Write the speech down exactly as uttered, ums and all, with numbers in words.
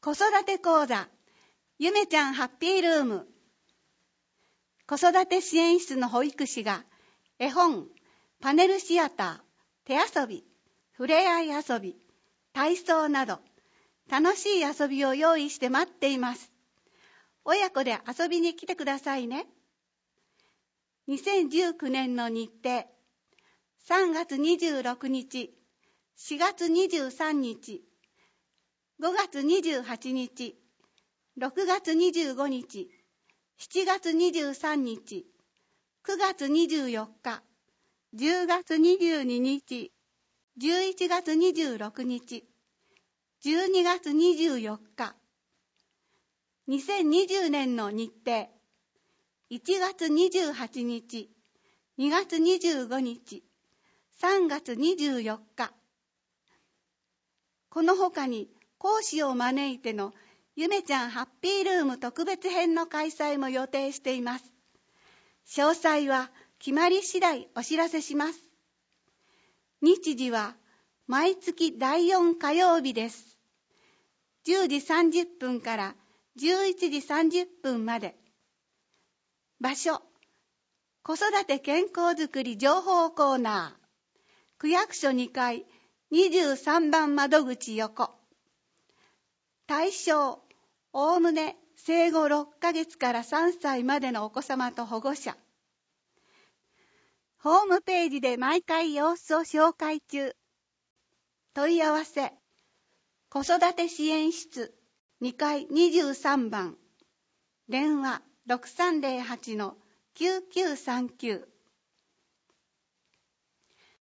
子育て講座ゆめちゃんハッピールーム。子育て支援室の保育士が絵本、パネルシアター、手遊び、ふれあい遊び、体操など楽しい遊びを用意して待っています。親子で遊びに来てくださいね。にせんじゅうきゅうねんの日程、さんがつにじゅうろくにち、しがつにじゅうさんにち、ごがつにじゅうはちにち、ろくがつにじゅうごにち、しちがつにじゅうさんにち、くがつにじゅうよっか、じゅうがつにじゅうににち、じゅういちがつにじゅうろくにち、じゅうにがつにじゅうよっか。にせんにじゅうねんの日程、いちがつにじゅうはちにち、にがつにじゅうごにち、さんがつにじゅうよっか。この他に講師を招いてのゆめちゃんハッピールーム特別編の開催も予定しています。詳細は決まり次第お知らせします。日時は毎月だいよんかようびです。じゅうじさんじゅっぷんからじゅういちじさんじゅっぷんまで。場所、子育て健康づくり情報コーナー、区役所にかいにじゅうさんばん窓口横。対象、おおむね生後ろっかげつからさんさいまでのお子様と保護者。ホームページで毎回様子を紹介中。問い合わせ、子育て支援室にかいにじゅうさんばん、電話 ろくさんぜろはちのきゅうきゅうさんきゅう。